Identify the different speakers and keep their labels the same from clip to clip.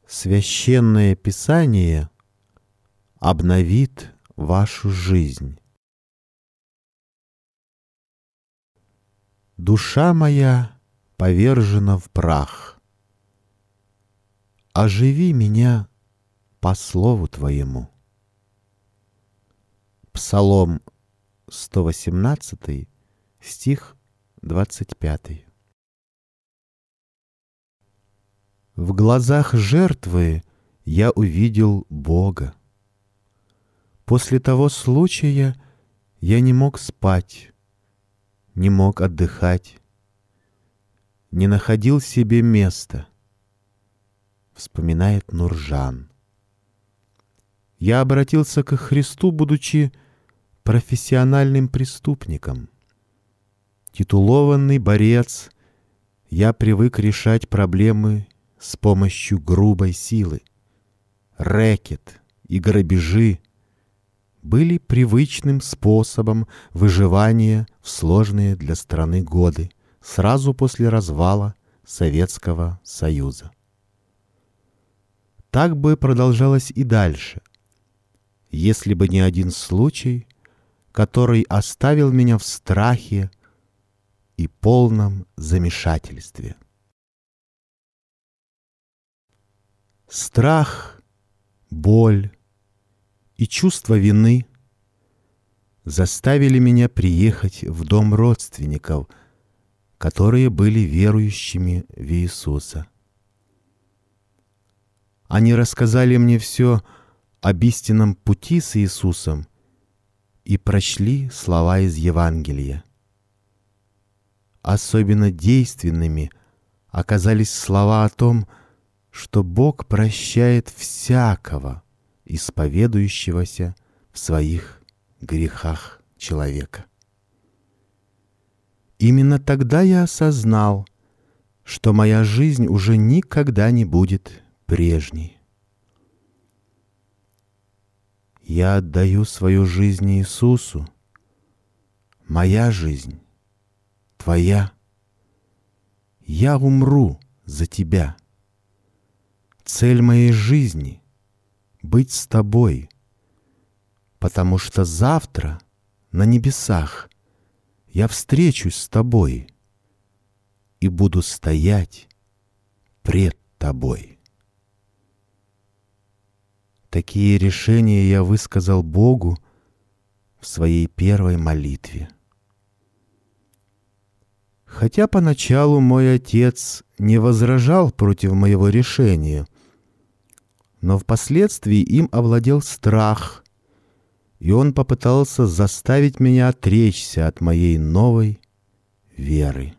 Speaker 1: Священное Писание обновит вашу жизнь. Душа моя повержена в прах. Оживи меня по слову Твоему. Псалом 118, стих 25. В глазах жертвы я увидел Бога. После того случая я не мог спать, не мог отдыхать, не находил себе места, вспоминает Нуржан. Я обратился к Христу, будучи профессиональным преступником. Титулованный борец, я привык решать проблемы с помощью грубой силы. Рэкет и грабежи были привычным способом выживания в сложные для страны годы сразу после развала Советского Союза. Так бы продолжалось и дальше, если бы не один случай, который оставил меня в страхе и полном замешательстве. Страх, боль и чувство вины заставили меня приехать в дом родственников, которые были верующими в Иисуса. Они рассказали мне все об истинном пути с Иисусом и прочли слова из Евангелия. Особенно действенными оказались слова о том, что Бог прощает всякого, исповедующегося в своих грехах человека. Именно тогда я осознал, что моя жизнь уже никогда не будет прежней. Я отдаю свою жизнь Иисусу. Моя жизнь — твоя. Я умру за тебя. Цель моей жизни — быть с тобой, потому что завтра на небесах я встречусь с тобой и буду стоять пред тобой. Такие решения я высказал Богу в своей первой молитве. Хотя поначалу мой отец не возражал против моего решения, но впоследствии им овладел страх, и он попытался заставить меня отречься от моей новой веры.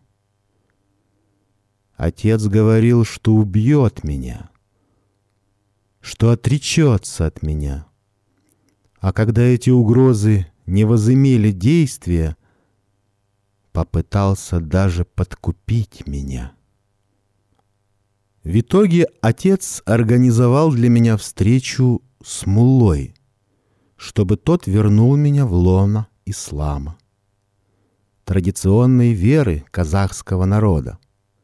Speaker 1: Отец говорил, что убьет меня, что отречется от меня. А когда эти угрозы не возымели действия, попытался даже подкупить меня. В итоге отец организовал для меня встречу с муллой, чтобы тот вернул меня в лоно ислама, традиционной веры казахского народа.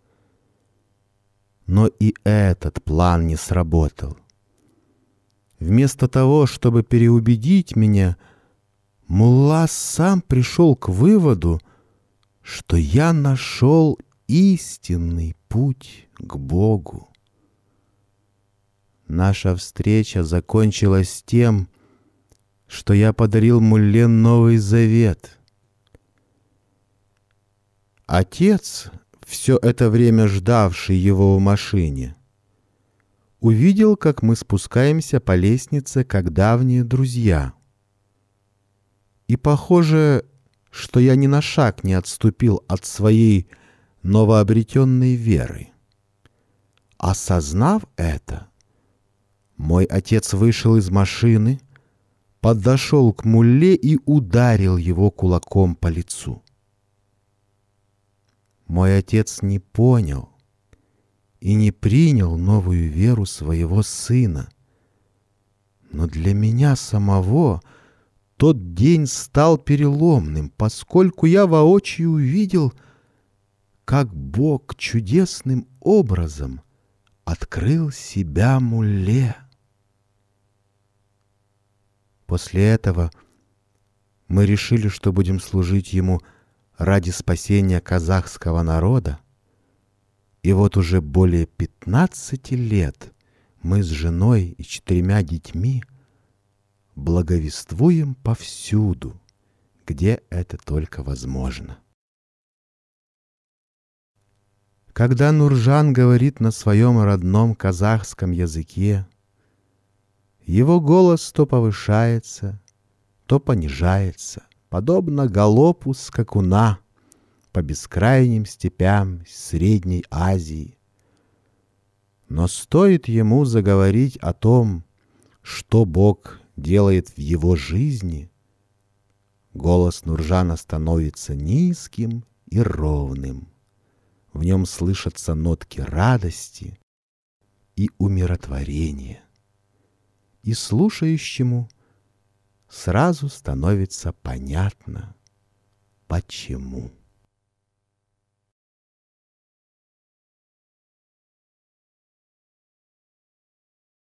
Speaker 1: Но и этот план не сработал. Вместо того, чтобы переубедить меня, мулла сам пришел к выводу, что я нашел истинный путь к Богу. Наша встреча закончилась тем, что я подарил мулле Новый Завет. Отец, все это время ждавший его в машине, увидел, как мы спускаемся по лестнице, как давние друзья. И похоже, что я ни на шаг не отступил от своей новообретенной веры. Осознав это, мой отец вышел из машины, подошел к мулле и ударил его кулаком по лицу. Мой отец не понял и не принял новую веру своего сына. Но для меня самого тот день стал переломным, поскольку я воочию увидел, как Бог чудесным образом открыл себя мулле. После этого мы решили, что будем служить ему ради спасения казахского народа. И вот уже более 15 лет мы с женой и 4 детьми благовествуем повсюду, где это только возможно. Когда Нуржан говорит на своем родном казахском языке, его голос то повышается, то понижается, подобно галопу скакуна по бескрайним степям Средней Азии. Но стоит ему заговорить о том, что Бог делает в его жизни, голос Нуржана становится низким и ровным. В нем слышатся нотки радости и умиротворения. И слушающему сразу становится понятно, почему.